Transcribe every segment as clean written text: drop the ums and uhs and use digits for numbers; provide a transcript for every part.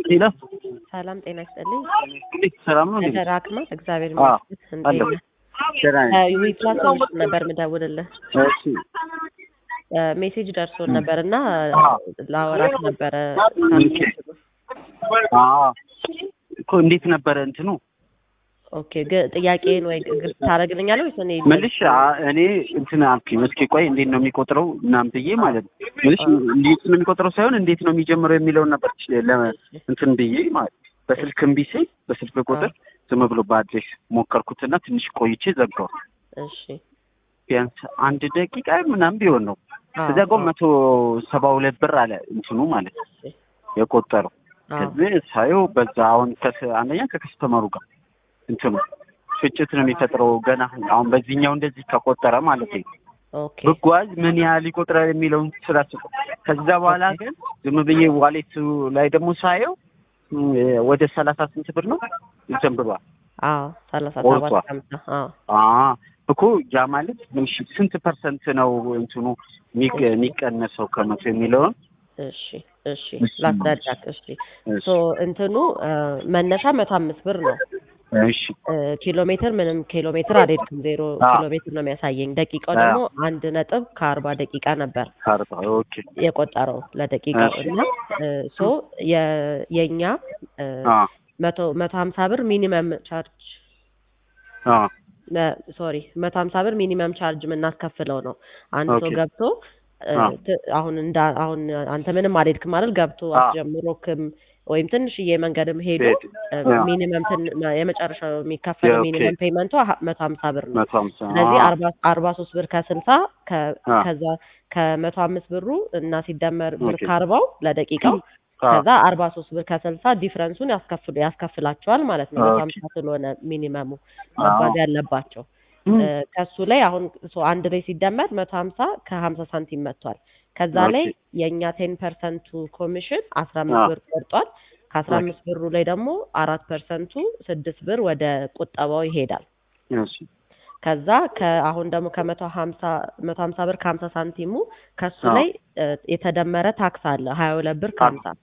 ሄሎ ሰላም ጤና ይስጥልኝ። ሰላም ነው እንዴ? ተራክማ እግዚአብሔር ይመስገን። ዊፕላስ ሶሉሽን ነበር የምደውልልህ። እሺ ሜሴጅ ደርሶን ነበርና ላወራት ነበረ። እኮ እንዴት ነበረ እንትኑ? ኦኬ ጥያቄን ወይ ግልጽ ታደርግልኛለህ ወይስ እኔ መልሽ? እኔ እንትን አልኩኝ። እስኪ ቆይ እንዴት ነው የሚቆጥረው ምናምን ብዬ ማለት ነው። መልሽ እንዴት ነው የሚቆጥረው ሳይሆን እንዴት ነው የሚጀምረው የሚለውን ነበር እንትን ብዬ ማለት በስልክ እምቢ ሲል በስልክ ቁጥር ዝም ብሎ በአድሬስ ሞከርኩትና ትንሽ ቆይቼ ዘጋው። እሺ ቢያንስ 1 ደቂቃ ምናምን ቢሆን ነው። ከዛ ቆም 172 ብር አለ እንትኑ ማለት ነው የቆጠረው። ከዚህ ሳየው በዛ አሁን አንደኛ ከከስተመሩ ጋር እንትኑ ፍጭት ነው የሚፈጥረው። ገና አሁን በዚህኛው እንደዚህ ከቆጠረ ማለት ነው ኦኬ ብጓዝ ምን ያህል ይቆጥራል የሚለውን ስላስብ ከዛ በኋላ ግን ዝም ብዬ ዋሌት ላይ ደግሞ ሳየው ወደ 38 ብር ነው ይጀምራል። 37 እኮ ያ ማለት ስንት ፐርሰንት ነው እንትኑ የሚቀነሰው ከመቶ የሚለውን? እሺ ላስረዳክ። እሺ እንትኑ መነሻ 105 ብር ነው። እሺ ኪሎ ሜትር ምንም ኪሎ ሜትር አይደለም 0 ኪሎ ሜትር ነው የሚያሳየኝ። ደቂቃው ደግሞ 1.40 ደቂቃ ነበር 40 ኦኬ የቆጠረው ለደቂቃው እና የኛ 150 ብር ሚኒመም ቻርጅ 150 ብር ሚኒመም ቻርጅ የምናስከፍለው ነው። አንድ ሰው ገብቶ አሁን አንተ ምንም አልሄድክም አይደል? ገብቶ አስጀምሮክም ወይም ትንሽዬ መንገድም ሄዶ ሚኒመም የመጨረሻው የሚከፈለው ሚኒመም ፔመንቱ 150 ብር ነው። ስለዚህ 43 ብር ከ60 ከዛ ከ105 ብሩ እና ሲደመር ብር ከ40 ለደቂቃው ከዛ 43 ብር ከ60 ዲፈረንሱን ያስከፍላቸዋል ማለት ነው። 150 ስለሆነ ሚኒመሙ መባዝ ያለባቸው ከሱ ላይ አሁን አንድ ላይ ሲደመር 150 ከ50 ሳንቲም መጥቷል። ከዛ ላይ የኛ 10% ኮሚሽን 15 ብር ቆርጧል። ከ15 ብሩ ላይ ደግሞ 4% 6 ብር ወደ ቁጠባው ይሄዳል። እሺ ከዛ አሁን ደግሞ ከ150 ብር ከ50 ሳንቲሙ ከሱ ላይ የተደመረ ታክስ አለ 22 ብር ከ50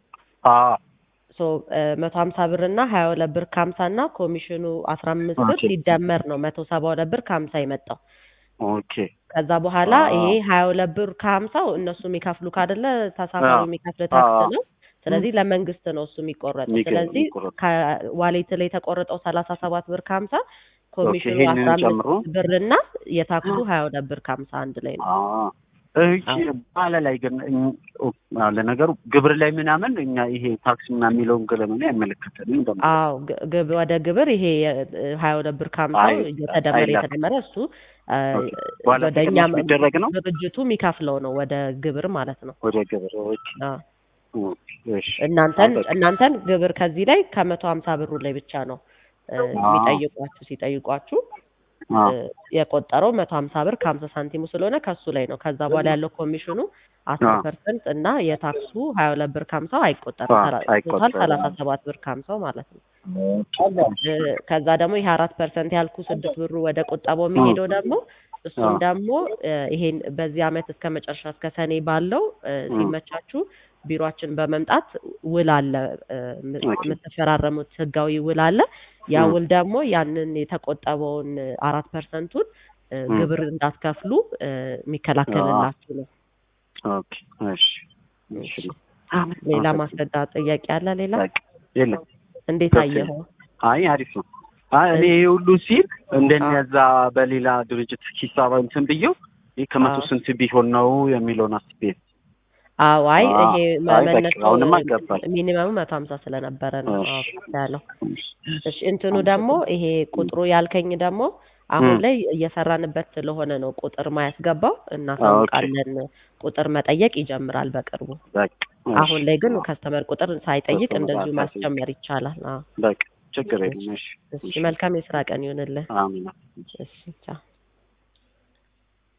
150 ብር እና 22 ብር ከ50 እና ኮሚሽኑ 15 ብር ሲደመር ነው 172 ብር ከ50 የመጣው። ኦኬ ከዛ በኋላ ይሄ 22 ብር ከ50 እነሱ የሚከፍሉ ካደለ ተሳፋሪው የሚከፍል ታክስ ነው። ስለዚህ ለመንግስት ነው እሱ የሚቆረጠው። ስለዚህ ከዋሌት ላይ የተቆረጠው 37 ብር ከ50 ኮሚሽኑ 15 ብር እና የታክሱ 22 ብር ከ50 አንድ ላይ ነው። ባለ ላይ ግን ለነገሩ ግብር ላይ ምናምን እኛ ይሄ ታክስ ምናምን የሚለውን ገለመን አይመለከተንም። ወደ ግብር ይሄ 22 ብር ከ50 የተደመረ እሱ ወደኛ የሚደረግ ነው። ድርጅቱ የሚከፍለው ነው ወደ ግብር ማለት ነው። ወደ ግብር እናንተን ግብር ከዚህ ላይ ከ150 ብሩ ላይ ብቻ ነው ሲጠይቋችሁ የቆጠረው 150 ብር ከ50 ሳንቲሙ ስለሆነ ከሱ ላይ ነው። ከዛ በኋላ ያለው ኮሚሽኑ 10% እና የታክሱ 22 ብር ከ50 አይቆጠርም። ቶታል 37 ብር ከ50 ማለት ነው። ከዛ ደግሞ ይሄ 4% ያልኩ 6 ብሩ ወደ ቁጠባው የሚሄደው ደግሞ እሱም ደግሞ ይሄን በዚህ አመት እስከ መጨረሻ እስከ ሰኔ ባለው ሲመቻችሁ ቢሮአችን በመምጣት ውል አለ የምትፈራረሙት ህጋዊ ውል አለ። ያ ውል ደግሞ ያንን የተቆጠበውን 4%ቱን ግብር እንዳትከፍሉ የሚከላከልላችሁ ነው። ኦኬ እሺ ሌላ ማስረዳት ጥያቄ አለ? ሌላ የለም። እንዴት አየኸው? አሪፍ ነው። እኔ ሁሉ ሲል እንደነዛ በሌላ ድርጅት ሂሳብ እንትን ብየው ከመቶ ስንት ቢሆን ነው የሚለውን አስቤ ይሄ መነሻው ሚኒመሙ 150 ስለነበረ ነው ያለው። እሺ እንትኑ ደግሞ ይሄ ቁጥሩ ያልከኝ ደግሞ አሁን ላይ እየሰራንበት ስለሆነ ነው ቁጥር ማያስገባው እና ታውቃለን። ቁጥር መጠየቅ ይጀምራል በቅርቡ። አሁን ላይ ግን ከስተመር ቁጥር ሳይጠይቅ እንደዚሁ ማስጨመር ይቻላል። በቃ ችግር የለም። እሺ መልካም የስራ ቀን ይሁንልህ። አሜን። እሺ ቻው።